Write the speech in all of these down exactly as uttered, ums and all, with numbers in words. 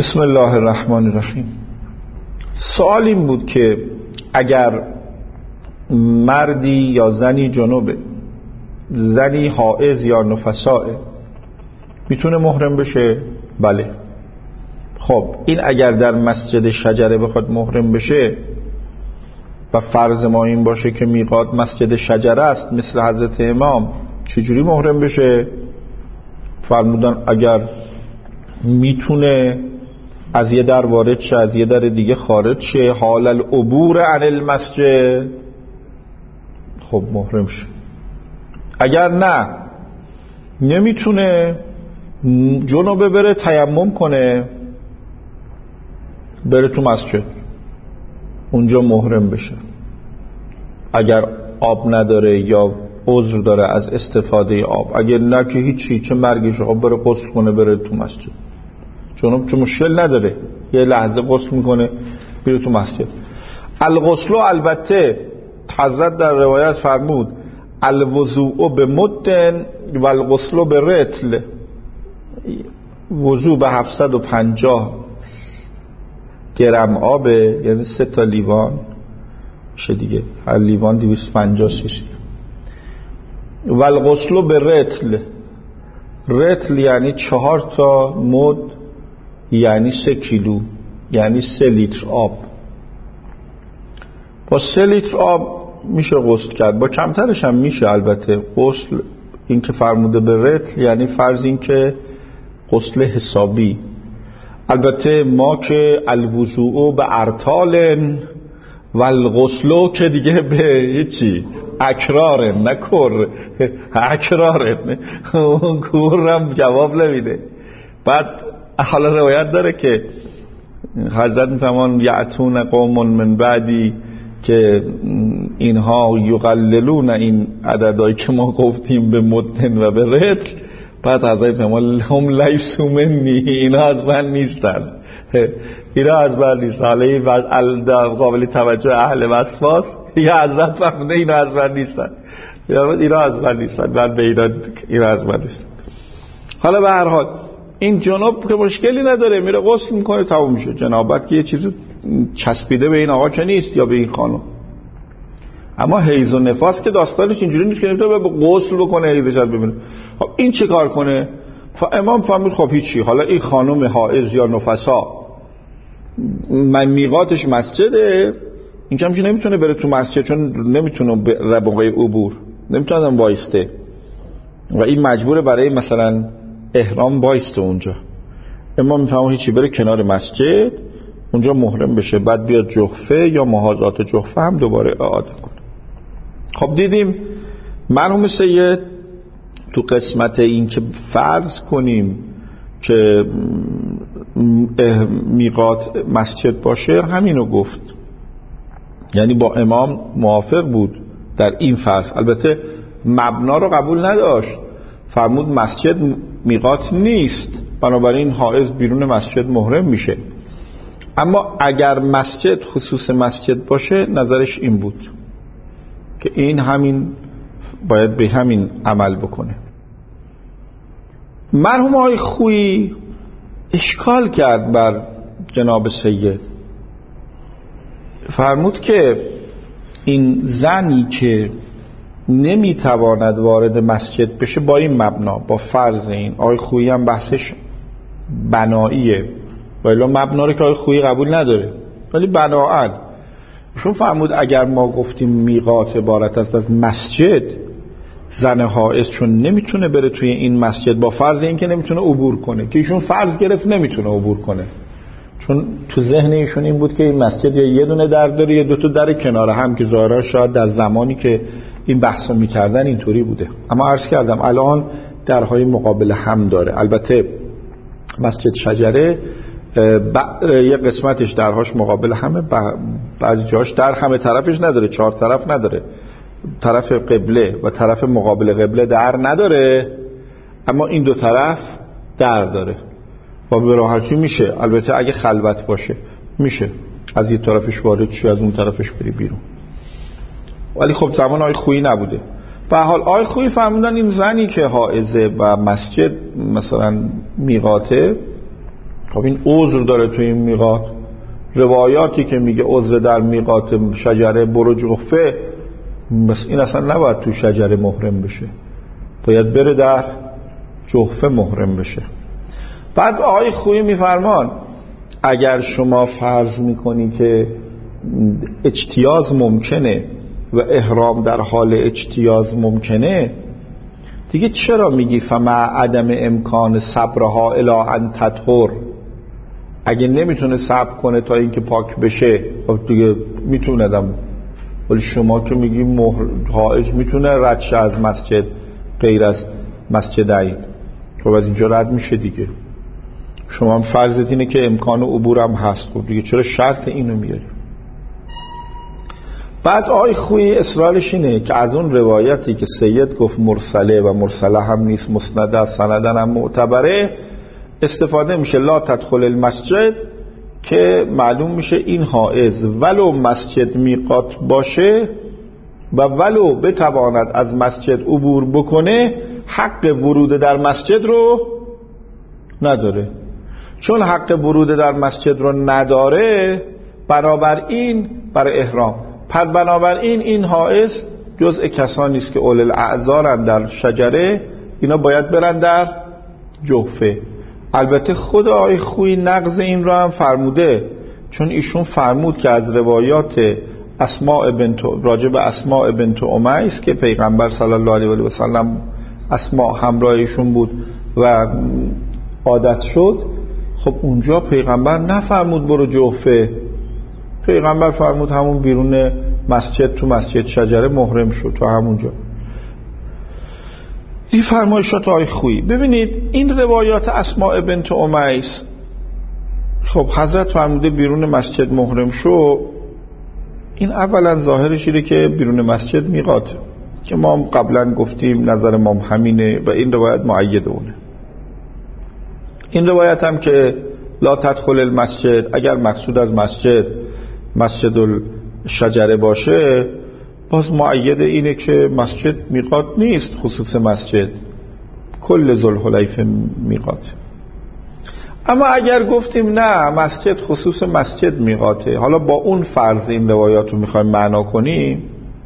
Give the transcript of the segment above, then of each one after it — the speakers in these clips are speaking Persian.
بسم الله الرحمن الرحیم. سوال این بود که اگر مردی یا زنی جنوبه، زنی حائض یا نفساء، میتونه محرم بشه؟ بله. خب این اگر در مسجد شجره بخواد محرم بشه و فرض ما این باشه که میقات مسجد شجره است مثل حضرت امام، چجوری محرم بشه؟ فرمودن اگر میتونه از یه در وارد شه، از یه در دیگه خارج شه، حال العبور عن المسجد، خب محرم شه. اگر نه نمیتونه، جنوبه بره تیمم کنه بره تو مسجد، اونجا محرم بشه. اگر آب نداره یا عذر داره از استفاده آب، اگر نه که هیچی، چه مرگش، آب بره غسل کنه بره تو مسجد. جنوب چه مشکل نداره، یه لحظه غسل میکنه بره تو مسجد. الغسل البته حضرت در روایت فرمود الوضوء به مدن و الغسل به رطل، وضوء به هفتصد و پنجاه گرم آبه، یعنی سه تا لیوان میشه دیگه، هر لیوان دویست و پنجاه سی سی. و الغسل به رطل، رطل یعنی چهار تا مد، یعنی سه کیلو، یعنی سه لیتر آب. با سه لیتر آب میشه غسل کرد، با کمترش هم میشه البته. غسل این که فرموده به رطل یعنی فرض این که غسل حسابی. البته ما که الوضوء به ارطال و الغسل که دیگه به هیچی اکراره، نه کر، اکراره، اون کورم جواب نمیده. بعد حالا روایت داره که حضرت میفرمان یعتون قوم من بعدی، که اینها یقللون این عددهایی که ما گفتیم به مدن و به رطل. بعد حضرت میفرمان هم لیسوا منی، اینا از من نیستن، اینا از من نیستن. حالا قابل توجه اهل وسواس، یا حضرت فرموده اینا از من نیستن، اینا از من نیستن، من به اینا، اینا از من نیستن. حالا به هر حال این جناب که مشکلی نداره، میره غسل میکنه تموم میشه. جنابت که یه چیز چسبیده به این آقا که نیست یا به این خانم. اما حیض و نفاس که داستانش اینجوری نیست که نمیتونه به غسل بکنه حیضش از ببینه. خب این چه کار کنه؟ امام فهمید خب هیچی، حالا این خانم حائض یا نفسا من میقاتش مسجده، این که همچنین نمیتونه بره تو مسجد، چون نمیتونه به موقع عبور نمیتونه وایسته و این مجبوره برای مثلا احرام بایسته اونجا. امام میفهمه هیچی، بره کنار مسجد اونجا محرم بشه، بعد بیاد جحفه یا محاذات جحفه هم دوباره اعاده کنه. خب دیدیم مرحوم سید تو قسمت این که فرض کنیم که میقات مسجد باشه همینو گفت، یعنی با امام موافق بود در این فرض. البته مبنا رو قبول نداشت، فرمود مسجد میقات نیست، بنابراین حائض بیرون مسجد محرم میشه. اما اگر مسجد خصوص مسجد باشه نظرش این بود که این همین باید به همین عمل بکنه. مرحوم آقای خویی اشکال کرد بر جناب سید، فرمود که این زنی که نمیتواند وارد مسجد بشه با این مبنا، با فرض این، آقای خویی هم بحثش بناییه ولی مبنا رو که آقای خویی قبول نداره، ولی بناءً شون فرمود اگر ما گفتیم میقات عبارت است از مسجد، زن حائض چون نمیتونه بره توی این مسجد با فرض این که نمیتونه عبور کنه، که ایشون فرض گرفت نمیتونه عبور کنه، چون تو ذهن ایشون این بود که این مسجد یا یه دونه در داره یا دو تا در کنار هم، که ظاهرا شاید در زمانی که این بحثو میکردن اینطوری بوده. اما عرض کردم الان درهای مقابل هم داره. البته مسجد شجره یه قسمتش درهاش مقابل همه، بعضی جاش در همه طرفش نداره، چهار طرف نداره، طرف قبله و طرف مقابل قبله در نداره، اما این دو طرف در داره و به راحتی میشه. البته اگه خلوت باشه میشه از یه طرفش وارد شی، از اون طرفش بری بیرون. ولی خب زمان آقای خویی نبوده. به حال آقای خویی فرمودن این زنی که حائضه و مسجد مثلا میقاته، خب این عذر داره تو این میقات. روایاتی که میگه عذر در میقات شجره برو جحفه، بس این اصلا نباید تو شجره محرم بشه، باید بره در جحفه محرم بشه. بعد آقای خویی میفرمان اگر شما فرض میکنی که اجتیاز ممکنه و احرام در حال اجتیاز ممکنه، دیگه چرا میگی فمع عدم امکان صبرها الی ان تطهر؟ اگه نمیتونه صبر کنه تا اینکه پاک بشه، خب دیگه میتونه دم. ولی شما که میگی مهر حائض میتونه رد شه از مسجد غیر از مسجد عید، خب از اینجا رد میشه دیگه. شما هم فرضت اینه که امکان عبور هم هست، خب دیگه چرا شرط اینو میاری؟ بعد آقای خویی اصرارش اینه که از اون روایتی که سید گفت مرسله و مرسله هم نیست، مسنده سندن هم معتبره، استفاده میشه لا تدخل المسجد، که معلوم میشه این حائض ولو مسجد میقات باشه و ولو بتواند از مسجد عبور بکنه، حق ورود در مسجد رو نداره. چون حق ورود در مسجد رو نداره، بنابراین برای احرام، پس بنابراین این حائض جزء کسانی است که اول الاعذارن در شجره، اینا باید برن در جحفه. البته خود آقای خویی نقض این رو هم فرموده، چون ایشون فرمود که از روایات اسماء بنت راجب اسماء بنت امیس که پیغمبر صلی الله علیه و سلم اسماء همراه ایشون بود و عادت شد، خب اونجا پیغمبر نفرمود برو جحفه، پیغمبر فرمود همون بیرون مسجد تو مسجد شجره محرم شد تو همونجا. این فرمایشات آقای خویی. ببینید این روایات اسماء بنت امیس، خب حضرت فرموده بیرون مسجد محرم شو، این اولا ظاهرش اینه که بیرون مسجد میقات، که ما قبلا گفتیم نظر ما همینه و این روایت مؤید اونه. این روایت هم که لا تدخل المسجد، اگر مقصود از مسجد مسجد الشجره باشه، باز مؤید اینه که مسجد میقات نیست، خصوص مسجد کل ذوالحلیفه میقات. اما اگر گفتیم نه مسجد خصوص مسجد میقاته، حالا با اون فرض این روایات رو میخوایم معنا کنیم،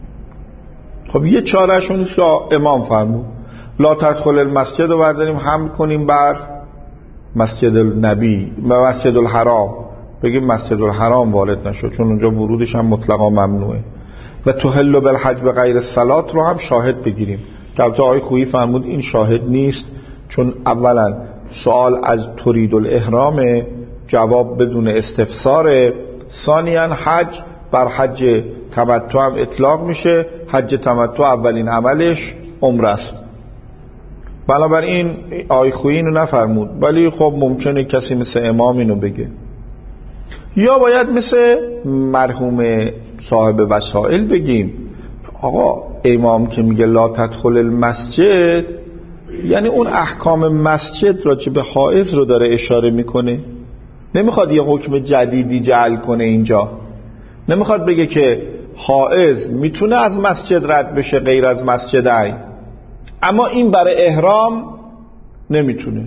خب یه چارهشون نیست که امام فرمود لا تدخل المسجد رو برداریم حمل کنیم بر مسجد النبی و مسجد الحرام، بگیم مسجد الحرام وارد نشد چون اونجا ورودش هم مطلقا ممنوعه، و تحل بالحج به غیر الصلاه رو هم شاهد بگیریم، که البته آقای خویی فرمود این شاهد نیست، چون اولا سوال از ترید الاحرام، جواب بدون استفسار، ثانیاً حج بر حج تمتع هم اطلاق میشه، حج تمتع اولین عملش عمره است، بنابراین آقای خویی اینو نفرمود. ولی خب ممکنه کسی مثل امام اینو بگه، یا باید مثل مرحوم صاحب وسائل بگیم آقا امام که میگه لا تدخل المسجد، یعنی اون احکام مسجد راجع به حائض رو داره اشاره میکنه، نمیخواد یه حکم جدیدی جعل کنه اینجا، نمیخواد بگه که حائض میتونه از مسجد رد بشه غیر از مسجد عین، اما این برای احرام نمیتونه.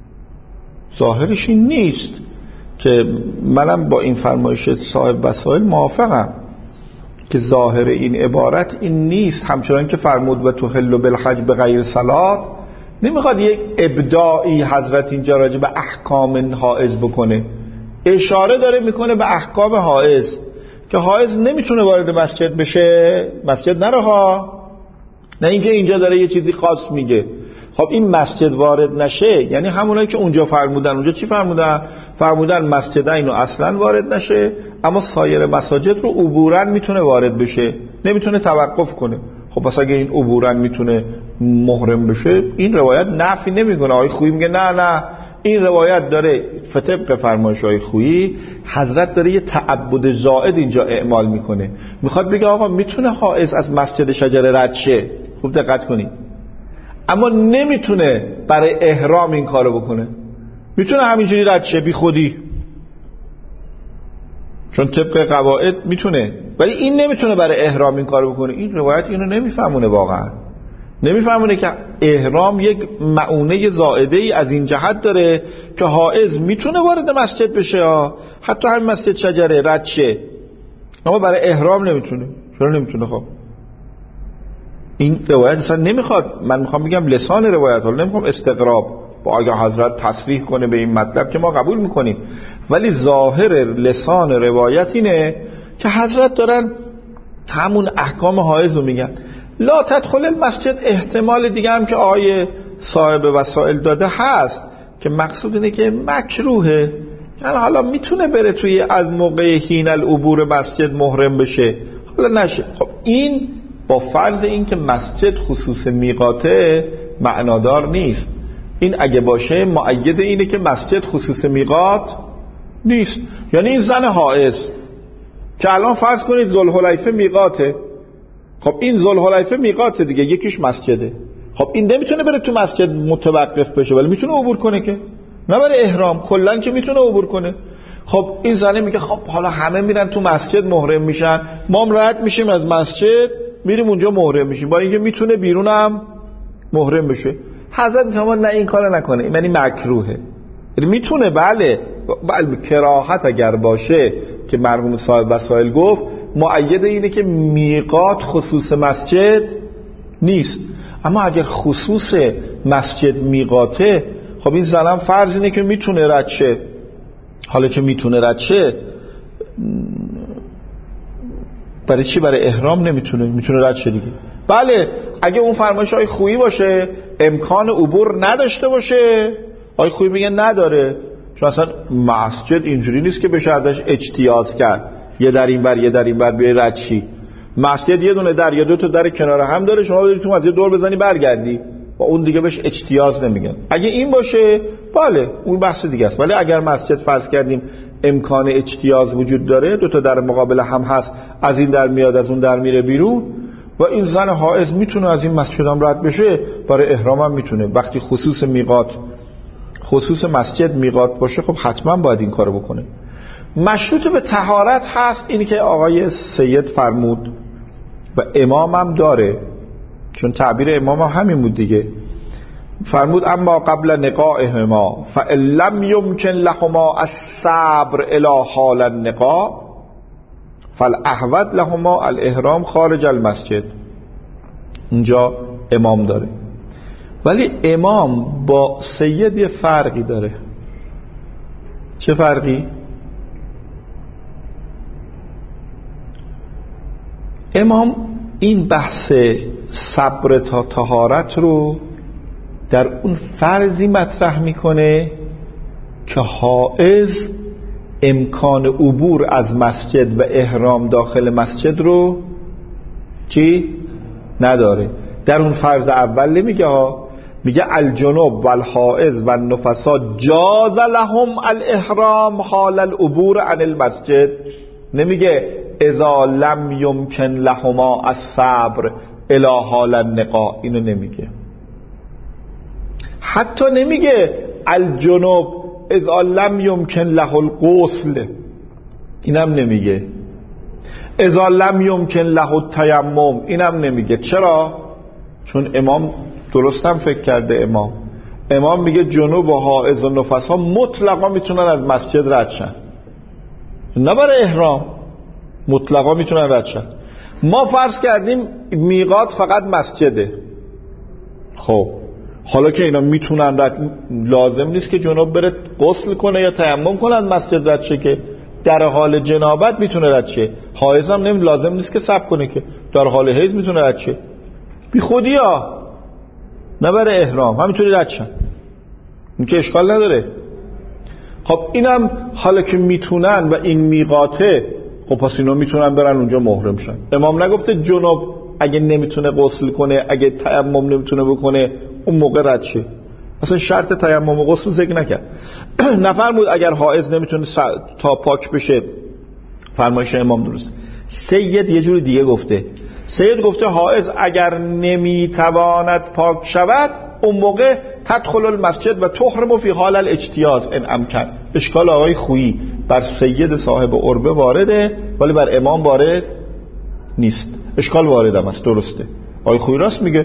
ظاهرش این نیست، که منم با این فرمایش صاحب وسائل موافقم که ظاهر این عبارت این نیست، همچنان که فرمود و تحل بالحج به غیر صلات، نمیخواد یک ابداعی حضرت اینجا راجع به احکام حائض بکنه، اشاره داره میکنه به احکام حائض که حائض نمیتونه وارد مسجد بشه، مسجد نره ها، نه اینکه اینجا داره یه چیزی خاص میگه. خب این مسجد وارد نشه یعنی همونایی که اونجا فرمودن، اونجا چی فرمودن؟ فرمودن مسجد اینو اصلا وارد نشه، اما سایر مساجد رو عبوراً میتونه وارد بشه، نمیتونه توقف کنه. خب پس اگه این عبوراً میتونه محرم بشه، این روایت نفی نمیکنه. آقای خویی میگه نه نه این روایت داره طبق فرمایش آقای خویی حضرت داره یه تعبد زائد اینجا اعمال میکنه، میخواد بگه آقا میتونه حائض از مسجد شجره رد شه، خوب دقت کنید، اما نمیتونه برای احرام این کارو بکنه، میتونه همینجوری رد شه بی خودی، چون طبق قواعد میتونه، ولی این نمیتونه برای احرام این کارو بکنه. این روایت اینو نمیفهمونه واقعا، نمیفهمونه که احرام یک معونه زائده ای از این جهت داره که حائض میتونه وارد مسجد بشه ها. حتی همین مسجد شجره رد شه، اما برای احرام نمیتونه. چرا نمیتونه؟ خب این روایت اصلا نمیخواد، من میخوام بگم لسان روایت، حالا نمیخوام استقراب با اگه حضرت تصریح کنه به این مطلب که ما قبول میکنیم، ولی ظاهر لسان روایت اینه که حضرت دارن همون احکام حائض رو میگن. لا تدخل المسجد احتمال دیگه هم که آقای صاحب وسائل داده هست که مقصود اینه که مکروهه، یعنی حالا میتونه بره توی از موقع حین العبور مسجد محرم بشه، حالا نشه. خب این با فرض این که مسجد خصوص میقاته معنادار نیست. این اگه باشه مؤید اینه که مسجد خصوص میقات نیست. یعنی این زن حائض که الان فرض کنید ذوالحلیفه میقاته، خب این ذوالحلیفه میقاته دیگه، یکیش مسجده، خب این نمیتونه بره تو مسجد متوقف بشه، ولی میتونه عبور کنه که نه برای احرام، کلا که میتونه عبور کنه. خب این زنه میگه خب حالا همه میرن تو مسجد محرم میشن، ما هم رد میشیم از مسجد میریم اونجا محرم میشیم، با اینکه میتونه بیرونم محرم بشه. حضرت میگه نه این کارو نکنه، این یعنی مکروهه. یعنی میتونه بله بله کراهت اگر باشه که مرحوم صاحب وسائل گفت مؤید اینه که میقات خصوص مسجد نیست. اما اگر خصوص مسجد میقاته، خب این زنم فرض اینه که میتونه رد شه. حالا که میتونه رد شه، برای چی برای احرام نمیتونه؟ میتونه رد شه دیگه. بله اگه اون فرمایش های خویی باشه، امکان عبور نداشته باشه، آی خویی میگه نداره، چون اصلا مسجد اینجوری نیست که بشه ازش اجتیاز کرد، یه در این بر یه در این بر بیای رد شی. مسجد یه دونه در یا دو تا در کنار هم داره، شما بری تو مسجد دور بزنی برگردی، و اون دیگه بهش اجتیاز نمیگن. اگه این باشه بله اون بحث دیگه است. ولی اگر مسجد فرض کردیم امکان اجتیاز وجود داره، دو تا در مقابل هم هست، از این در میاد از اون در میره بیرون، و این زن حائض میتونه از این مسجد هم رد بشه، برای احرام هم میتونه. وقتی خصوص میقات خصوص مسجد میقات باشه، خب حتما باید این کارو بکنه. مشروط به طهارت هست، اینی که آقای سید فرمود و امام هم داره، چون تعبیر امام هم همین بود دیگه. فرمود اما قبل نقاءهما فإن لم يمكن لهما الصبر الی حال النقاء فالاحوط لهما الاحرام خارج المسجد. اینجا امام داره، ولی امام با سید یه فرقی داره. چه فرقی؟ امام این بحث صبر تا طهارت رو در اون فرضی مطرح میکنه که حائض امکان عبور از مسجد و احرام داخل مسجد رو چی؟ نداره. در اون فرض اول نمیگه ها، میگه الجنوب و الحائض و النفسا جاز لهم الاحرام حال العبور عن المسجد. نمیگه اذا لم یمکن لهما الصبر الی حال النقاء، اینو نمیگه. حتی نمیگه الجنوب اذا لم یمکن له الغسل، اینم نمیگه. اذا لم یمکن له التیمم، اینم نمیگه. چرا؟ چون امام درستم فکر کرده. امام امام میگه جنوب و حائض و نفسا مطلقا میتونن از مسجد رد شن، نه برای احرام، مطلقا میتونن رد شن. ما فرض کردیم میقات فقط مسجده. خب حالا که اینا میتونن رد، لازم نیست که جنوب بره غسل کنه یا تیمم کنه از مسجد رد شه، که در حال جنابت میتونه رد شه. حائض هم نمی لازم نیست که صبر کنه، که در حال حیض میتونه رد شه. بی خودی ها، نه برای احرام، همینطوری رد شن، این که اشکال نداره. خب اینم حالا که میتونن و این میقاته، خب پس اینا میتونن برن اونجا محرم شن. امام نگفته جنوب اگه نمیتونه غسل کنه، اگه تیمم نمیتونه بکنه اون موقع رد شه. اصلا شرط تیمم و غسل ذکر نکرد. نفرمود اگر حائض نمیتونه تا پاک بشه، فرمایش امام درست. سید یه جور دیگه گفته. سید گفته حائض اگر نمیتواند پاک شود، اون موقع تدخل المسجد و تحرم فی حال الاجتیاز ان امکن. اشکال آقای خویی بر سید صاحب عربه وارده، ولی بر امام وارد نیست. اشکال وارد هم است، درسته. آقای خویی راست میگه،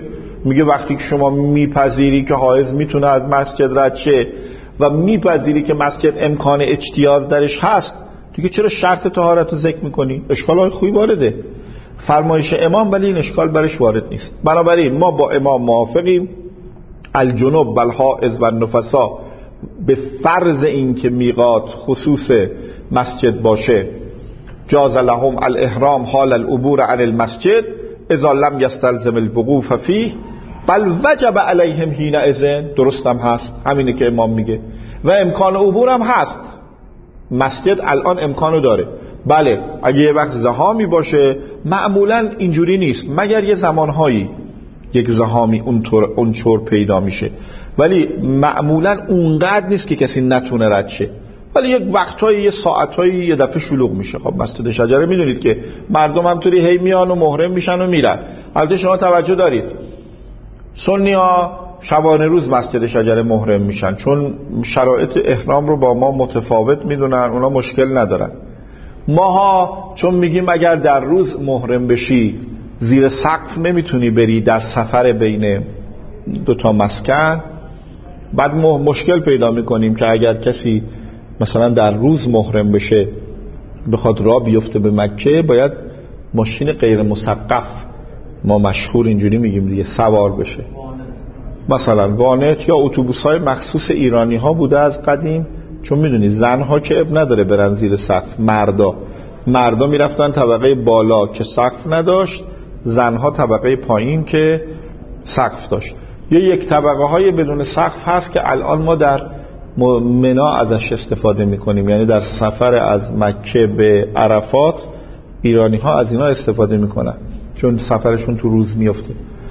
میگه وقتی که شما میپذیری که حائض میتونه از مسجد رد شه و میپذیری که مسجد امکان اجتیاز درش هست، دیگه چرا شرط طهارت رو ذکر میکنی؟ اشکال های خوبی وارده، فرمایش امام، ولی این اشکال برش وارد نیست. بنابراین ما با امام موافقیم، الجنوب و الحائض و النفسا به فرض این که میقات خصوص مسجد باشه، جاز لهم الاحرام حال العبور عن المسجد اذا لم یستلزم الوقوف فیه بل وجب علیهم حینئذ. درست هم هست، همینه که امام میگه، و امکان عبور هم هست. مسجد الان امکانو داره. بله اگه یه وقت زحامی باشه، معمولا اینجوری نیست، مگر یه زمانهایی یک زحامی اونطور اونچور پیدا میشه، ولی معمولا اونقدر نیست که کسی نتونه رد شه. ولی یک وقتایی یه ساعتایی یه دفعه شلوغ میشه. خب مسجد شجره میدونید که مردم همطوری هی میان و محرم میشن و میرن. البته شما توجه دارید سنی ها شبانه روز مسجد شجره محرم میشن، چون شرایط احرام رو با ما متفاوت میدونن، اونا مشکل ندارن. ماها چون میگیم اگر در روز محرم بشی زیر سقف نمیتونی بری در سفر بین دوتا مسکن، بعد مشکل پیدا میکنیم که اگر کسی مثلا در روز محرم بشه بخواد راه بیفته به مکه، باید ماشین غیر مسقف، ما مشهور اینجوری میگیم دیگه، سوار بشه. مثلا وانت یا اتوبوس‌های مخصوص ایرانی ها بوده از قدیم، چون میدونی زنها که اب نداره برن زیر سقف، مردا مردا میرفتن طبقه بالا که سقف نداشت، زنها طبقه پایین که سقف داشت. یا یک طبقه های بدون سقف هست که الان ما در منا ازش استفاده میکنیم، یعنی در سفر از مکه به عرفات ایرانی ها از اینا استفاده میکنن چون سفرشون تو روز میفته.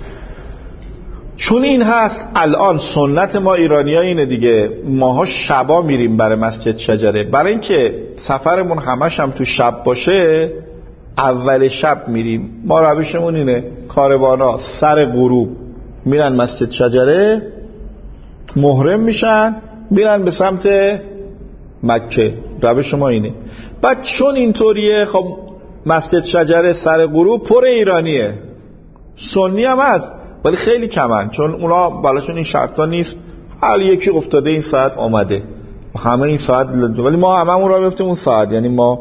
چون این هست الان سنت ما ایرانی ها اینه دیگه، ماها شبا میریم برای مسجد شجره، برای اینکه سفرمون همش هم تو شب باشه اول شب میریم. ما روشمون اینه، کاروانا سر غروب میرن مسجد شجره، محرم میشن، میرن به سمت مکه. روش ما اینه. بعد چون اینطوریه، خب مسجد شجره سر غروب پر ایرانیه، سنی هم هست ولی خیلی کمن، چون اونا بالاشون این شرطا نیست، هر یکی افتاده این ساعت آمده، همه این ساعت، ولی ما هممون را بیفتیم اون ساعت. یعنی ما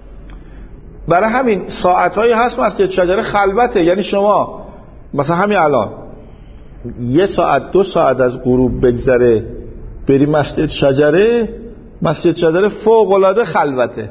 برای همین ساعتهایی هست مسجد شجره خلوته. یعنی شما مثلا همین الان یه ساعت دو ساعت از غروب بگذره بری مسجد شجره، مسجد شجره فوق العاده خلوته.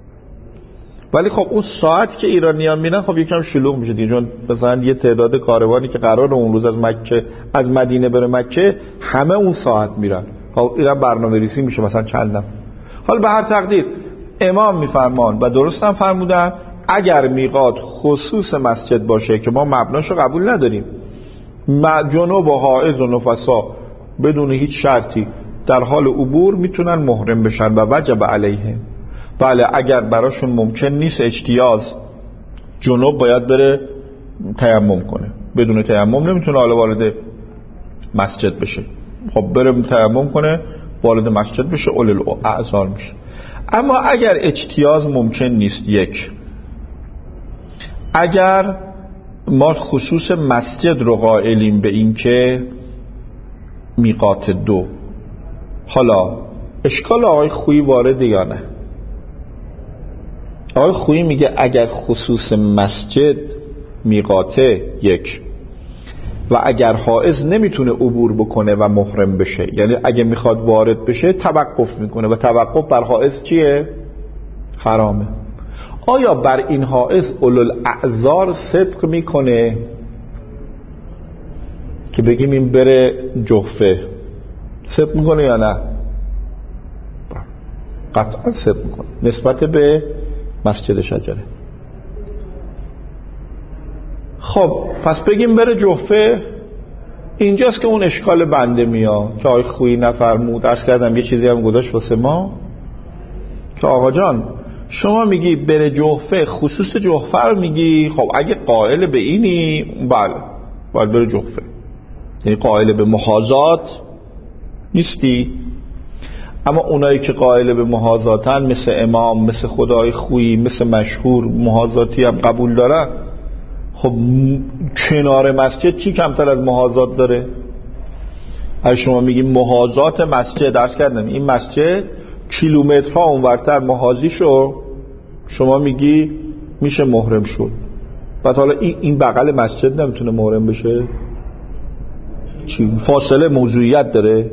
ولی خب اون ساعت که ایرانیان میرن خب یکم شلوغ میشه دیگه، چون مثلا یه تعداد کاروانی که قرار اون روز از مکه از مدینه بره مکه همه اون ساعت میرن، خب اینا برنامه ریزی میشه مثلا چندم. حالا به هر تقدیر امام میفرمان و درست هم فرمودن، اگر میقات خصوص مسجد باشه که ما مبناشو قبول نداریم، جنوب و حائض و نفسا بدون هیچ شرطی در حال عبور میتونن محرم بشن و وجب علیهم. بله اگر براشون ممکن نیست اجتیاز، جنوب باید بره تیمم کنه، بدون تیمم نمیتونه حالا وارد مسجد بشه، خب بره تیمم کنه وارد مسجد بشه، اول الاعذار میشه. اما اگر اجتیاز ممکن نیست، یک، اگر ما خصوص مسجد رو قائلیم به این که میقات دو، حالا اشکال آقای خویی وارده یا نه؟ آقای خویی میگه اگر خصوص مسجد میقاته، یک، و اگر حائض نمیتونه عبور بکنه و محرم بشه، یعنی اگه میخواد وارد بشه توقف میکنه و توقف بر حائض چیه؟ حرامه. آیا بر این حائض اولوالاعذار صدق میکنه که بگیم این بره جحفه؟ صدق میکنه یا نه؟ قطعا صدق میکنه نسبت به مسجد شجره. خب پس بگیم بره جحفه، اینجاست که اون اشکال بنده میاد که آقای خویی نفرمود. درس کردم یه چیزی هم گذاشت واسه ما که آقا جان شما میگی بره جحفه، خصوص جحفه رو میگی، خب اگه قائل به اینی بله باید بره جحفه، یعنی قائل به محاذات نیستی. اما اونایی که قائل به محاذاتن مثل امام، مثل خدای خویی، مثل مشهور محاذاتی هم قبول دارن، خب کنار مسجد چی کمتر از محاذات داره؟ اگه شما میگیم محاذات مسجد، درس کردم این مسجد کیلومترها اونورتر محاذی شو، شما میگی میشه محرم شد. بعد حالا این این بغل مسجد نمیتونه محرم بشه؟ چی فاصله موضوعیت داره؟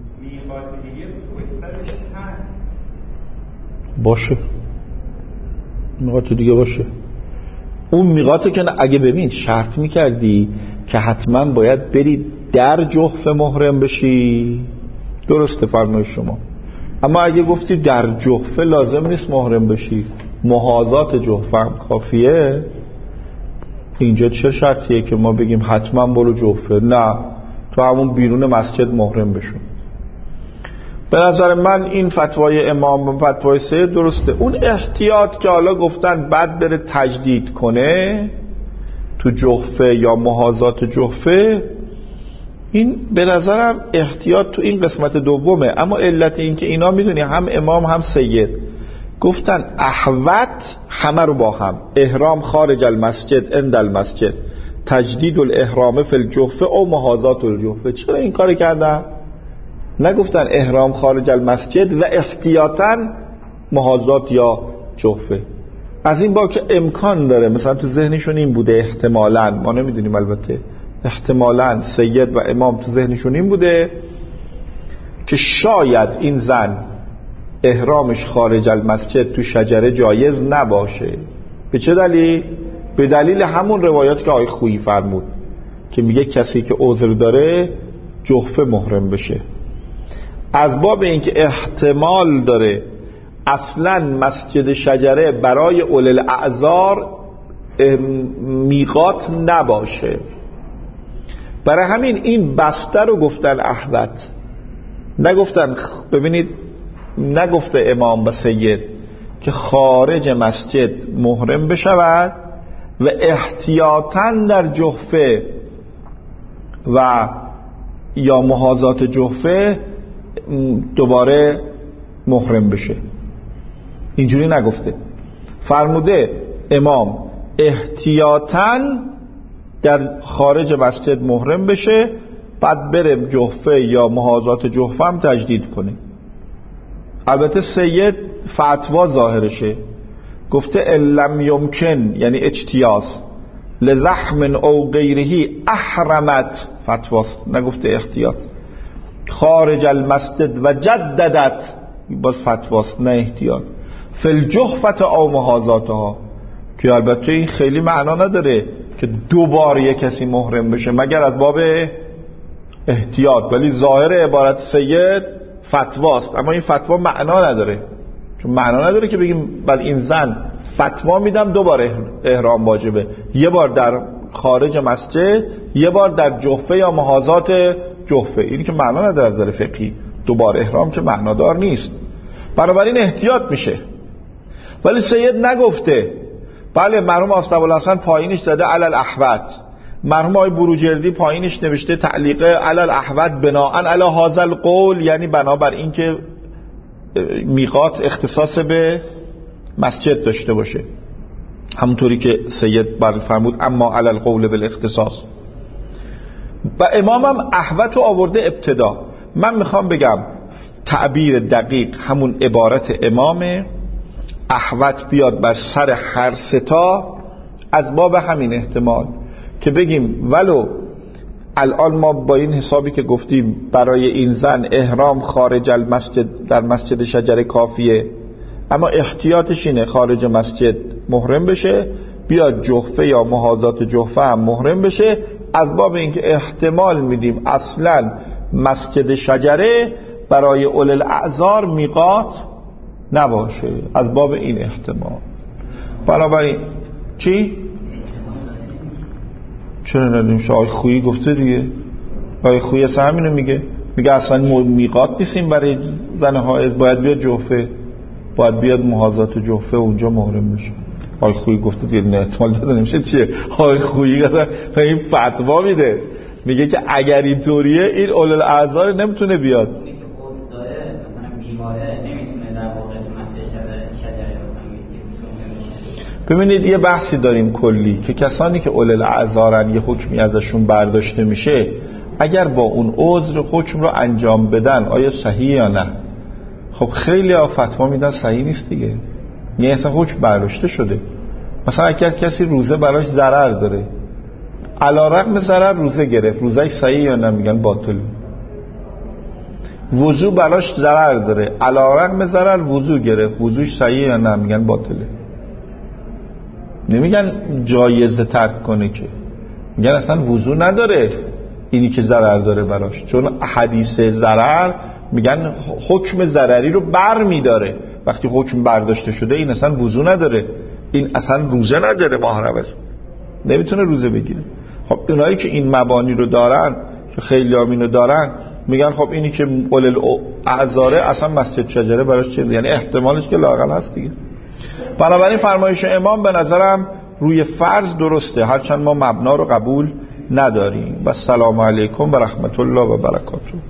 باشه میقات دیگه باشه. اون میقاته که اگه ببین شرط میکردی که حتما باید بری در جحفه محرم بشی، درسته فرمای شما، اما اگه گفتی در جحفه لازم نیست محرم بشی، محاذات جحفه هم کافیه، اینجا چه شرطیه که ما بگیم حتما برو جحفه؟ نه، تو همون بیرون مسجد محرم بشو. به نظر من این فتوای امام و فتوای سید درسته. اون احتیاط که حالا گفتن بعد بره تجدید کنه تو جحفه یا محاذات جحفه، این به نظرم احتیاط تو این قسمت دومه. اما علت این که اینا میدونی هم امام هم سید گفتن احوت همه رو با هم، احرام خارج المسجد عند المسجد، تجدید الاحرام فی الجحفه او محاذات الجحفه. چرا این کار کردن؟ نگفتن احرام خارج المسجد و احتیاطاً محاذات یا جحفه. از این با که امکان داره مثلا تو ذهنشون این بوده، احتمالاً، ما نمیدونیم البته، احتمالاً سید و امام تو ذهنشون این بوده که شاید این زن احرامش خارج المسجد تو شجره جایز نباشه. به چه دلیل؟ به دلیل همون روایات که آقای خویی فرمود که میگه کسی که عذر داره جحفه محرم بشه. از باب اینکه احتمال داره اصلا مسجد شجره برای اولی الاعذار میقات نباشه، برای همین این بسته رو گفتن احوت، نگفتن. ببینید نگفته امام و سید که خارج مسجد محرم بشود و احتیاطاً در جحفه و یا محاذات جحفه دوباره محرم بشه، اینجوری نگفته. فرموده امام احتیاطاً در خارج مسجد محرم بشه، بعد بره جحفه یا محاذات جحفه هم تجدید کنه. البته سید فتوا ظاهرشه، گفته لم یمکن یعنی اجتیاز لزحم او غیره احرمت، فتواست، نگفته احتیاط. خارج المسجد و جددت، باز فتواست نه احتیاط. فی الجحفه او محاذاتها، که البته این خیلی معنا نداره که دوبار یک کسی محرم بشه مگر از باب احتیاط، ولی ظاهر عبارت سید فتواست، اما این فتوا معنا نداره، چون معنا نداره که بگیم بعد این زن فتوا میدم دوباره احرام واجبه، یه بار در خارج مسجد یه بار در جحفه یا محاذات جحفه، این که معنا نداره از نظر فقهی، دوبار احرام که معنادار نیست، بنابراین احتیاط میشه. ولی سید نگفته. بله مرحوم آستاب‌الحسن پایینش داده علی الاحوت، مرحوم آقای بروجردی پایینش نوشته تعلیق علی الاحوت بناء علی هذا القول، یعنی بنابر این که میقات اختصاص به مسجد داشته باشه، همونطوری که سید بر فرمود اما علی القول بالاختصاص. و امامم احوت رو آورده ابتدا. من میخوام بگم تعبیر دقیق همون عبارت امامه، احوت بیاد بر سر هر ستا، از باب همین احتمال که بگیم ولو الان ما با این حسابی که گفتیم برای این زن احرام خارج المسجد در مسجد شجره کافیه، اما احتیاطش اینه خارج مسجد محرم بشه، بیاد جحفه یا محاذات جحفه هم محرم بشه، از باب اینکه احتمال میدیم اصلا مسجد شجره برای اول الاعذار میقات نباشه، از باب این احتمال. بنابراین چی؟ چرا ندیم؟ آقای خویی گفته دیگه، آقای خویی اصلا همینو میگه، میگه اصلا میقات نیستیم برای زن حائض، باید بیاد جحفه، باید بیاد محاذات جحفه اونجا محرم بشه. آقای خویی گفته دیگه، نه احتمال داده نمیشه. چیه؟ آقای خویی به این فتوا میده، میگه که اگر اینطوریه این اول الاعذار نمیتونه بیاد. ببینید یه بحثی داریم کلی که کسانی که اولل اعذارن یه حکمی ازشون برداشته میشه، اگر با اون عذر حکم رو انجام بدن آیا صحیح یا نه؟ خب خیلی ها فتوا میدن صحیح نیست دیگه، یعنی اصلا حکم برداشته شده. مثلا اگر کسی روزه براش ضرر داره، علی‌رغم ضرر روزه گرفت، روزه صحیح یا نه؟ میگن باطل. وضو براش ضرر داره، علی‌رغم ضرر وضو گرفت، وضوش صحیح یا نه؟ میگن باطله. نمیگن جایزه ترک کنه، که میگن اصلا وضو نداره اینی که ضرر داره براش، چون حدیث ضرر میگن حکم ضرری رو بر میداره. وقتی حکم برداشته شده این اصلا وضو نداره، این اصلا روزه نداره، محرمه، نمیتونه روزه بگیره. خب اونایی که این مبانی رو دارن، که خیلی هم اینو دارن، میگن خب اینی که اولل اعذاره اصلا مسجد شجره براش چیه، یعنی احتمالش که لااقل هست دیگه. بنابراین فرمایش امام به نظرم روی فرض درسته، هرچند ما مبنا رو قبول نداریم. و السلام علیکم و رحمت الله و برکاته.